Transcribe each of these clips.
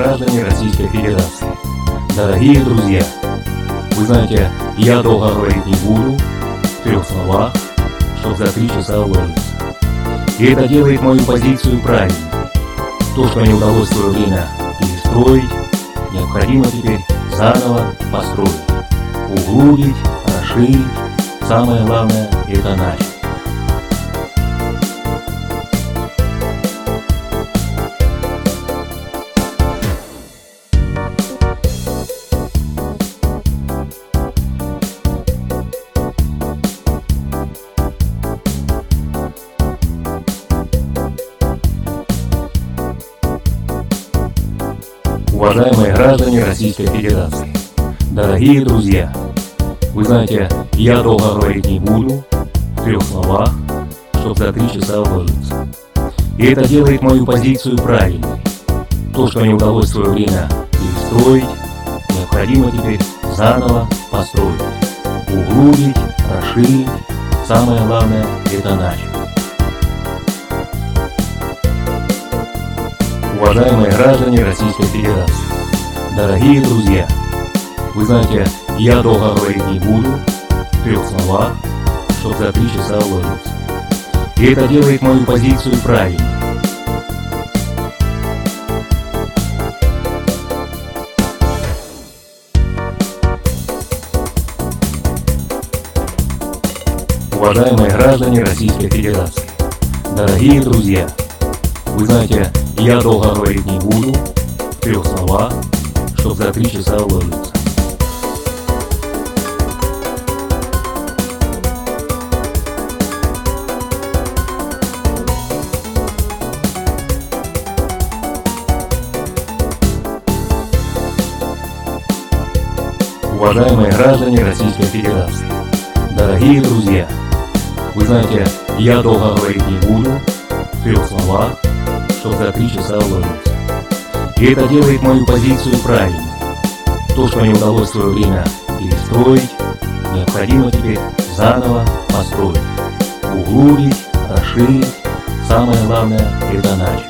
граждане Российской Федерации, дорогие друзья, вы знаете, я долго говорить не буду, в 3 словах, чтобы за 3 часа уложиться. И это делает мою позицию правильной. То, что не удалось в свое время перестроить, необходимо теперь заново построить, углубить, расширить, самое главное – это начать. Уважаемые граждане Российской Федерации, дорогие друзья, вы знаете, я долго говорить не буду, в 3 словах, чтобы за 3 часа уложиться. И это делает мою позицию правильной. То, что не удалось в свое время перестроить, необходимо теперь заново построить, углубить, расширить, самое главное – это начать. Уважаемые граждане Российской Федерации, дорогие друзья, вы знаете, я долго говорить не буду, в 3 словах, чтобы за 3 часа уложиться. И это делает мою позицию правильной. Уважаемые граждане Российской Федерации, дорогие друзья, вы знаете, я долго говорить не буду, в 3 словах, чтобы за 3 часа уложиться. Уважаемые граждане Российской Федерации, дорогие друзья, вы знаете, я долго говорить не буду, в 3 словах, чтобы за 3 часа уложиться. И это делает мою позицию правильной. То, что не удалось в свое время перестроить, необходимо теперь заново построить, углубить, расширить, самое главное – это начать.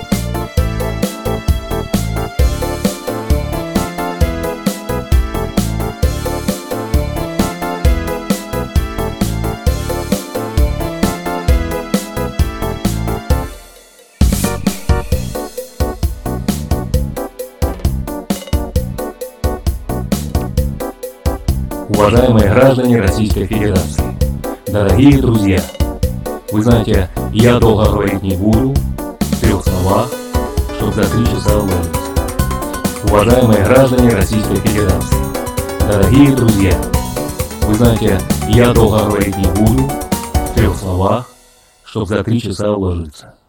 Уважаемые граждане Российской Федерации, дорогие друзья, вы знаете, я долго говорить не буду, в 3 словах, чтобы за 3 часа уложиться. Уважаемые граждане Российской Федерации, дорогие друзья, вы знаете, я долго говорить не буду, в 3 словах, чтобы за 3 часа уложиться.